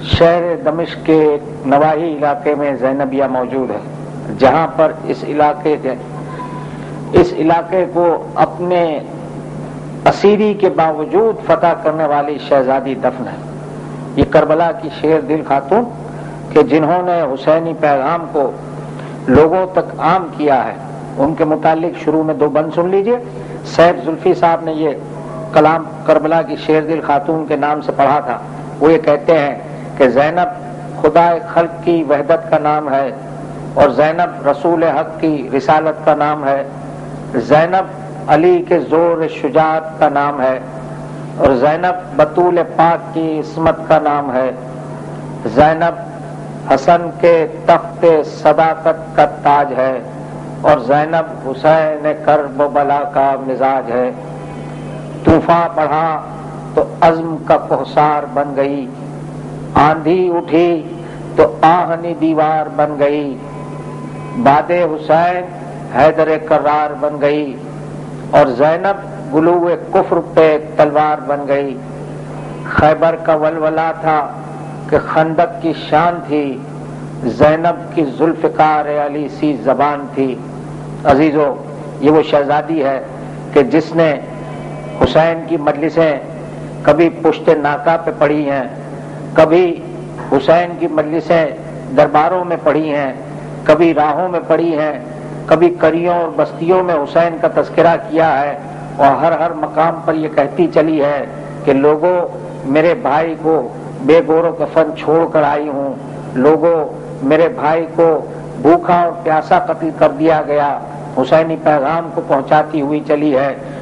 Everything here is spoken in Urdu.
شہر دمشق کے نواحی علاقے میں زینبیہ موجود ہے، جہاں پر اس علاقے کو اپنے اسیری کے باوجود فتح کرنے والی شہزادی دفن ہے۔ یہ کربلا کی شیر دل خاتون کہ جنہوں نے حسینی پیغام کو لوگوں تک عام کیا ہے، ان کے متعلق شروع میں 2 بند سن لیجئے۔ سیف زلفی صاحب نے یہ کلام کربلا کی شیر دل خاتون کے نام سے پڑھا تھا۔ وہ یہ کہتے ہیں کہ زینب خدا خلق کی وحدت کا نام ہے، اور زینب رسول حق کی رسالت کا نام ہے، زینب علی کے زور شجاعت کا نام ہے، اور زینب بطول پاک کی عصمت کا نام ہے، زینب حسن کے تخت صداقت کا تاج ہے، اور زینب حسین کرب و بلا کا مزاج ہے۔ طوفان بڑھا تو عزم کا کوہسار بن گئی، آندھی اٹھی تو آہنی دیوار بن گئی، باد حسین حیدر کرار بن گئی، اور زینب گلو کفر پہ تلوار بن گئی۔ خیبر کا ولولہ تھا کہ خندق کی شان تھی، زینب کی ذوالفقار علی سی زبان تھی۔ عزیزو، یہ وہ شہزادی ہے کہ جس نے حسین کی مجلسیں کبھی پشت ناکا پہ پڑھی ہیں، کبھی حسین کی مجلسیں درباروں میں پڑھی ہیں، کبھی راہوں میں پڑھی ہیں، کبھی کریوں اور بستیوں میں حسین کا تذکرہ کیا ہے، اور ہر مقام پر یہ کہتی چلی ہے کہ لوگوں، میرے بھائی کو بے گور و کفن چھوڑ کر آئی ہوں، لوگوں، میرے بھائی کو بھوکا اور پیاسا قتل کر دیا گیا، حسینی پیغام کو پہنچاتی ہوئی چلی ہے۔